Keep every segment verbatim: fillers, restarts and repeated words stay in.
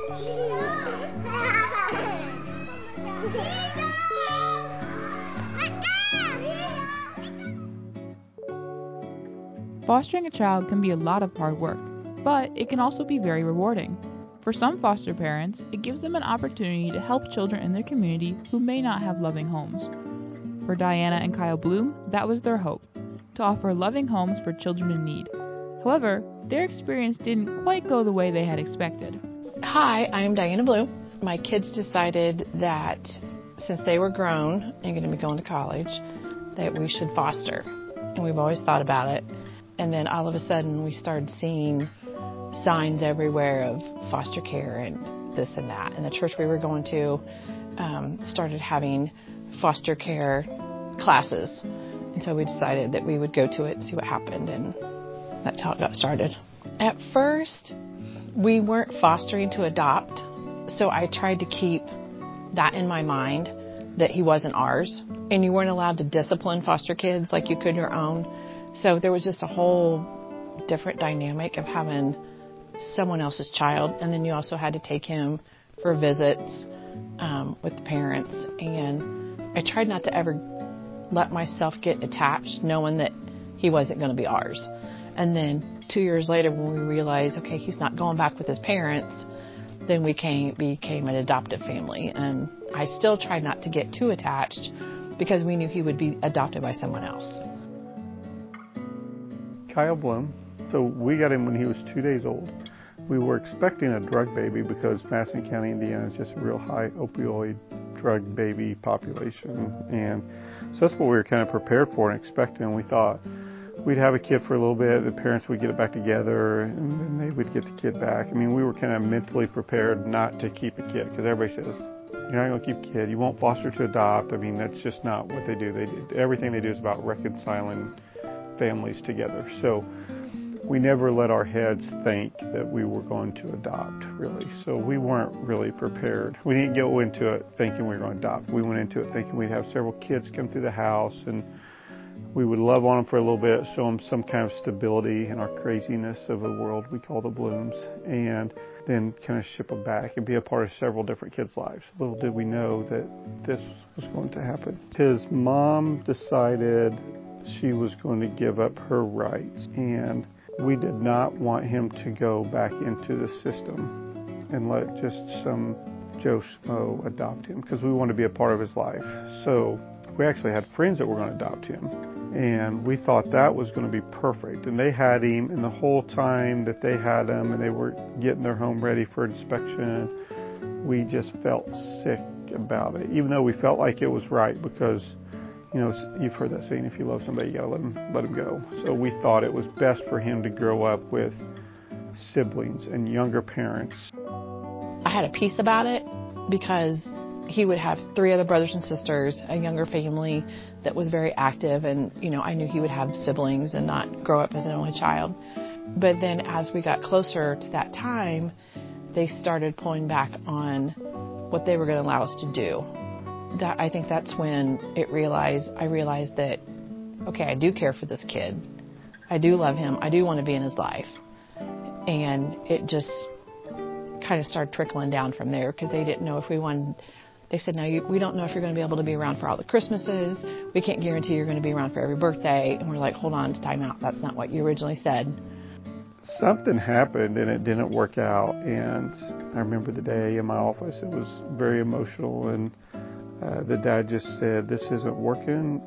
Fostering a child can be a lot of hard work, but it can also be very rewarding. For some foster parents, it gives them an opportunity to help children in their community who may not have loving homes. For Diana and Kyle Bloom, that was their hope, to offer loving homes for children in need. However, their experience didn't quite go the way they had expected. Hi, I'm Diana Bloom. My kids decided that since they were grown and going to be going to college, that we should foster. And we've always thought about it. And then all of a sudden we started seeing signs everywhere of foster care and this and that. And the church we were going to um, started having foster care classes. And so we decided that we would go to it and see what happened. And that's how it got started. At first, we weren't fostering to adopt. So I tried to keep that in my mind, that he wasn't ours. And you weren't allowed to discipline foster kids like you could your own. So there was just a whole different dynamic of having someone else's child. And then you also had to take him for visits um, with the parents. And I tried not to ever let myself get attached knowing that he wasn't going to be ours. And then two years later when we realized, okay, he's not going back with his parents, then we came, became an adoptive family. And I still tried not to get too attached because we knew he would be adopted by someone else. Kyle Bloom. So we got him when he was two days old. We were expecting a drug baby because Madison County, Indiana is just a real high opioid drug baby population. And so that's what we were kind of prepared for and expecting. And we thought we'd have a kid for a little bit, the parents would get it back together, and then they would get the kid back. I mean, we were kind of mentally prepared not to keep a kid because everybody says, you're not going to keep a kid, you won't foster to adopt. I mean, that's just not what they do. They do everything they do is about reconciling families together. So we never let our heads think that we were going to adopt, really. So we weren't really prepared. We didn't go into it thinking we were going to adopt. We went into it thinking we'd have several kids come through the house and we would love on them for a little bit, show them some kind of stability in our craziness of a world we call the Blooms, and then kind of ship them back and be a part of several different kids' lives. Little did we know that this was going to happen. His mom decided she was going to give up her rights, and we did not want him to go back into the system and let just some Joe Schmo adopt him, because we wanted to be a part of his life. So we actually had friends that were going to adopt him, and we thought that was going to be perfect. And they had him, and the whole time that they had him and they were getting their home ready for inspection, we just felt sick about it, even though we felt like it was right, because you know, you've heard that saying, if you love somebody, you gotta let them, let them go. So we thought it was best for him to grow up with siblings and younger parents. I had a peace about it because he would have three other brothers and sisters, a younger family that was very active, and, you know, I knew he would have siblings and not grow up as an only child. But then as we got closer to that time, they started pulling back on what they were going to allow us to do. That, I think that's when it realized, I realized that, okay, I do care for this kid. I do love him. I do want to be in his life. And it just kind of started trickling down from there, because they didn't know if we wanted, they said, no, you, we don't know if you're going to be able to be around for all the Christmases. We can't guarantee you're going to be around for every birthday. And we're like, hold on, time out. That's not what you originally said. Something happened and it didn't work out. And I remember the day in my office, it was very emotional, and Uh, the dad just said, this isn't working.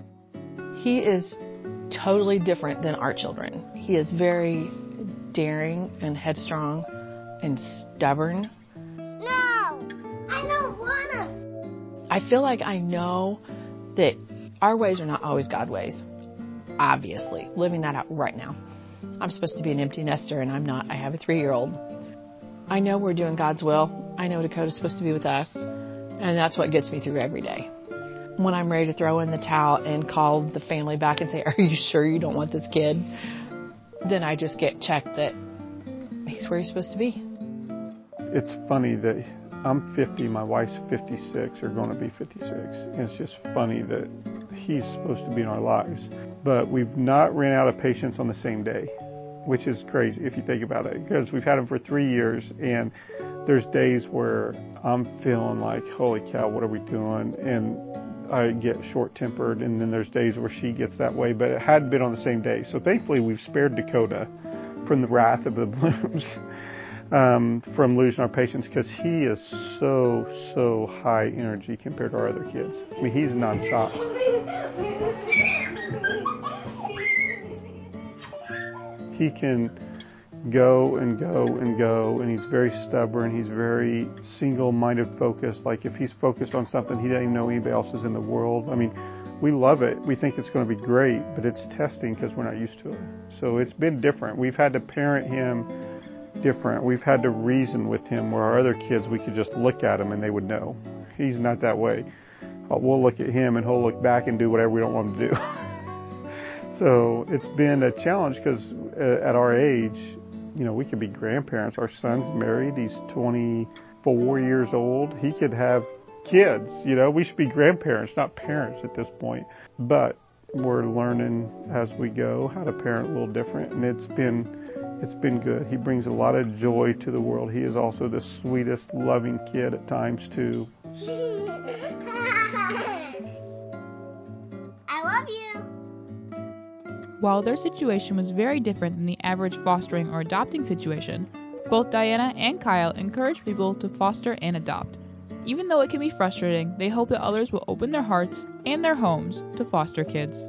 He is totally different than our children. He is very daring and headstrong and stubborn. No, I don't wanna. I feel like I know that our ways are not always God's ways. Obviously, living that out right now. I'm supposed to be an empty nester, and I'm not. I have a three-year-old. I know we're doing God's will. I know Dakota's supposed to be with us. And that's what gets me through every day. When I'm ready to throw in the towel and call the family back and say, are you sure you don't want this kid? Then I just get checked that he's where he's supposed to be. It's funny that I'm fifty, my wife's fifty-six, or going to be fifty-six. And it's just funny that he's supposed to be in our lives. But we've not ran out of patience on the same day. which is crazy if you think about it, because we've had him for three years, and there's days where I'm feeling like, holy cow, what are we doing? And I get short-tempered, and then there's days where she gets that way, but it hadn't been on the same day. So thankfully we've spared Dakota from the wrath of the Blooms, um, from losing our patience, because he is so, so high energy compared to our other kids. I mean, he's nonstop. He can go and go and go, and he's very stubborn. He's very single-minded focused. Like if he's focused on something, he doesn't even know anybody else is in the world. I mean, we love it. We think it's going to be great, but it's testing because we're not used to it. So it's been different. We've had to parent him different. We've had to reason with him, where our other kids, we could just look at him and they would know. He's not that way. We'll look at him and he'll look back and do whatever we don't want him to do. So it's been a challenge because at our age, you know, we could be grandparents. Our son's married. He's twenty-four years old. He could have kids. You know, we should be grandparents, not parents at this point. But we're learning as we go how to parent a little different, and it's been it's been good. He brings a lot of joy to the world. He is also the sweetest, loving kid at times too. I love you. While their situation was very different than the average fostering or adopting situation, both Diana and Kyle encourage people to foster and adopt. Even though it can be frustrating, they hope that others will open their hearts and their homes to foster kids.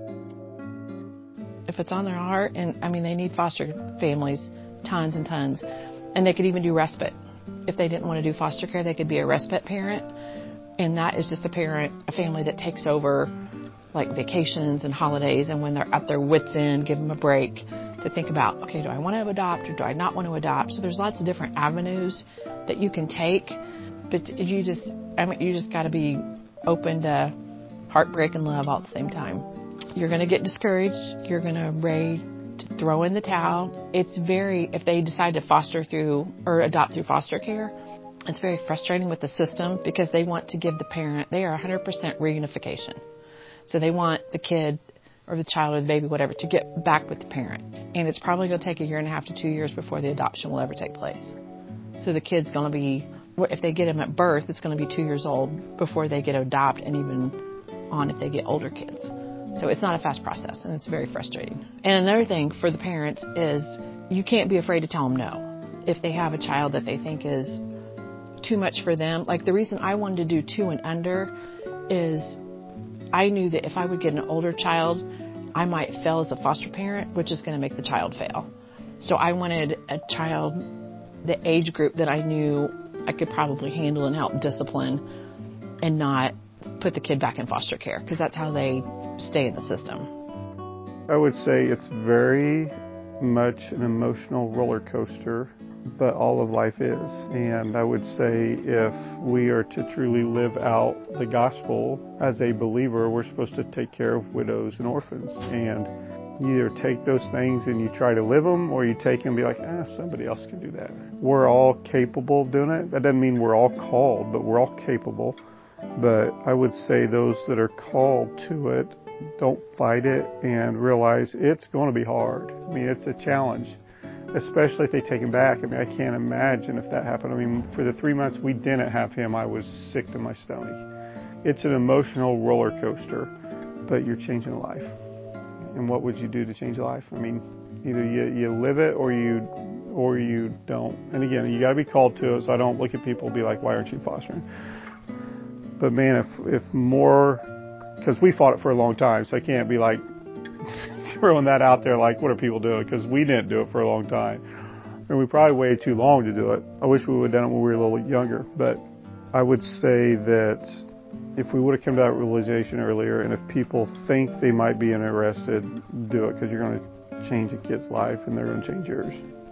If it's on their heart, and I mean, they need foster families, tons and tons, and they could even do respite. If they didn't want to do foster care, they could be a respite parent, and that is just a parent, a family that takes over like vacations and holidays, and when they're at their wits' end, give them a break to think about, okay, do I want to adopt or do I not want to adopt? So there's lots of different avenues that you can take, but you just, I mean, you just got to be open to heartbreak and love all at the same time. You're going to get discouraged. You're going to ready to throw in the towel. It's very, if they decide to foster through or adopt through foster care, it's very frustrating with the system because they want to give the parent, they are one hundred percent reunification. So they want the kid or the child or the baby, whatever, to get back with the parent. And it's probably going to take a year and a half to two years before the adoption will ever take place. So the kid's going to be, if they get him at birth, it's going to be two years old before they get adopted, and even on if they get older kids. So it's not a fast process, and it's very frustrating. And another thing for the parents is you can't be afraid to tell them no. If they have a child that they think is too much for them, like the reason I wanted to do two and under is I knew that if I would get an older child, I might fail as a foster parent, which is going to make the child fail. So I wanted a child, the age group that I knew I could probably handle and help discipline and not put the kid back in foster care, because that's how they stay in the system. I would say it's very much an emotional roller coaster, but all of life is. And I would say if we are to truly live out the gospel as a believer, we're supposed to take care of widows and orphans. And you either take those things and you try to live them, or you take them and be like, ah, somebody else can do that. We're all capable of doing it. That doesn't mean we're all called, but we're all capable. But I would say those that are called to it, don't fight it and realize it's going to be hard. I mean, it's a challenge, especially if they take him back. I mean, I can't imagine if that happened. I mean, for the three months we didn't have him, I was sick to my stomach. It's an emotional roller coaster, but you're changing a life. And what would you do to change a life? I mean, either you, you live it or you or you don't. And again, you got to be called to it, so I don't look at people and be like, why aren't you fostering? But man, if, if more, because we fought it for a long time, so I can't be like throwing that out there like, what are people doing? Because we didn't do it for a long time. And we probably waited too long to do it. I wish we would have done it when we were a little younger. But I would say that if we would have come to that realization earlier, and if people think they might be interested, do it, because you're going to change a kid's life and they're going to change yours.